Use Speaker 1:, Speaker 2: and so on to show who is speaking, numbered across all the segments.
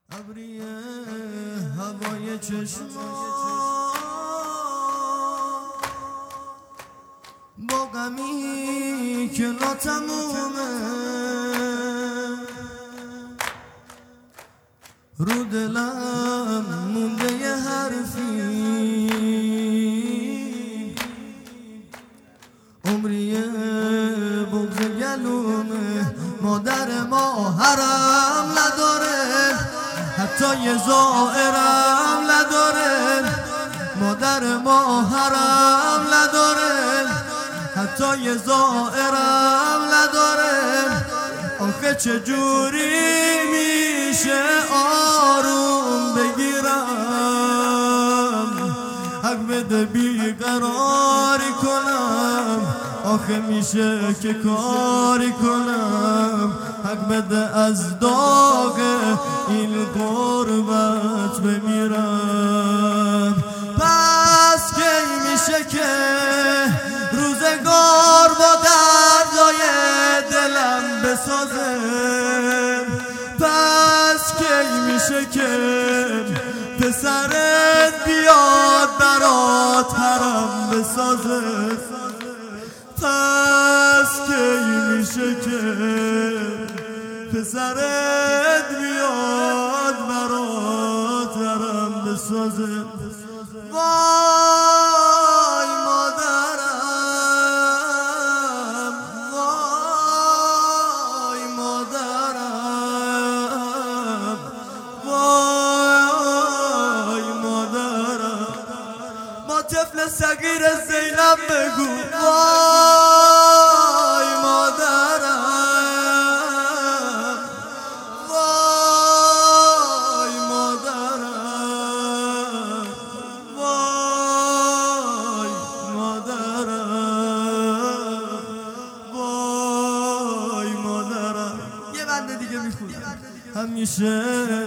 Speaker 1: ابری هوای چشما با غمی که ناتمومه رو دلم مونده یه حرفی عمری بغض گلومه مادر ما حرم نداره حتی یه زائرم نداره مادر ما حرم نداره حتی یه زائرم نداره آخه چجوری میشه آروم بگیرم حق بده بیقراری کنم آخه میشه که کاری کنم حق بده از داغ این غربت بمیرم پس کی میشه که روزگار با دردای دلم بسازه پس کی میشه که پسرت بیاد برات حرم بسازه پس کی میشه که پسرت بیاد برات حرم بسازه وای مادرم وای مادرم وای مادرم ما طفل صغیر زینب بگو وای مادرم وای مادرم وای مادرم وای مادرم یه بنده دیگه میخونم همیشه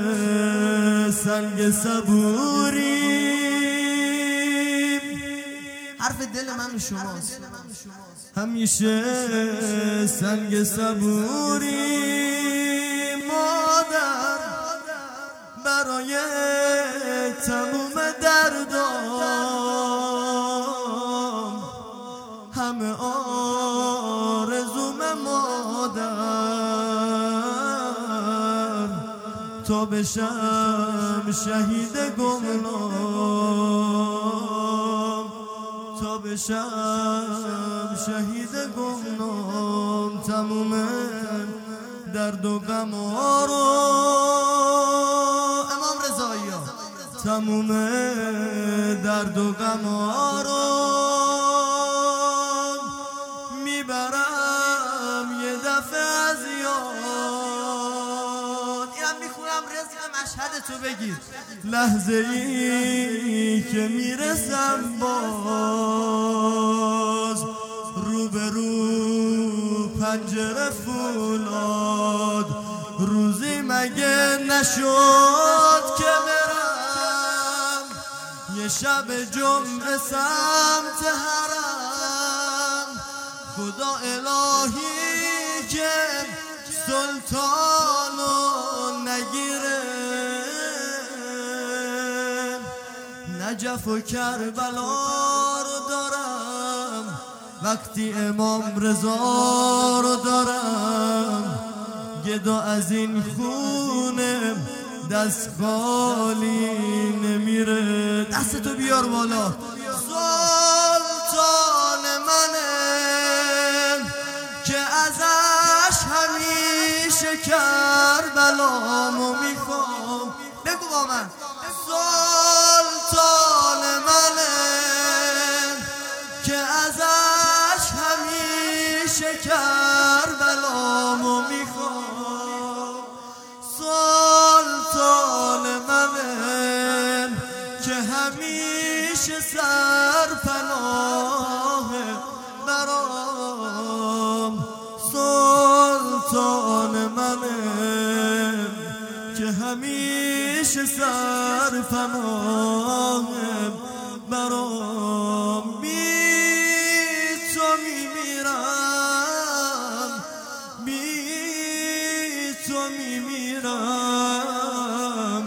Speaker 1: سنگ صبوری حرف دل من شماست همیشه سنگ صبوری مادر برای تموم دردام همه آرزوم مادر تا بشم شهید گمنام تا بشم شهید گمنام تموم درد و غم رو امام رضایی تموم درد و غم رو میبرم یه دفعه از یاد اینم میخونم رزق مشهدتو بگیر لحظه ای که میرسم باز رو به رو پنجره فولاد روزی مگه نشد که برم یه شب جمعه سمت حرم خدا الهی که سلطانو نگیره نجف و کربلا رو دارم وقتی امام رضا رو دارم گدا از این خونه دست خالی نمیره دستتو بیار بالا سلطان منه که ازش همیشه کربلامو میخوام بگو با من سلطان منه که ازش همیشه کربلامو میخوام سلطان منه که همیشه سرپناه برام سلطان منه که همیشه سرپناه برام تو میمیرم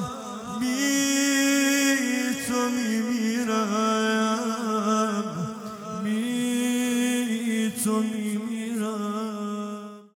Speaker 1: تو